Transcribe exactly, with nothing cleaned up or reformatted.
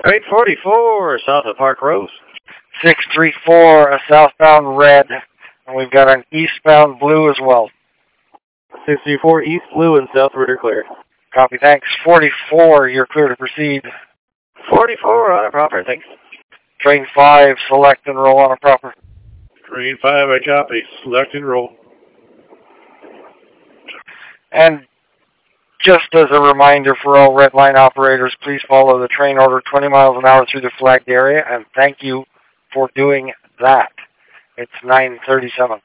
eight forty-four, south of Park Rose. six three four, a southbound red. And we've got an eastbound blue as well. sixty-four east blue and southward are clear. Copy, thanks. forty-four, you're clear to proceed. forty-four on a proper, thanks. Train five, select and roll on a proper. Train five, I copy. Select and roll. And just as a reminder for all red line operators, please follow the train order twenty miles an hour through the flagged area, and thank you for doing that. It's nine thirty-seven.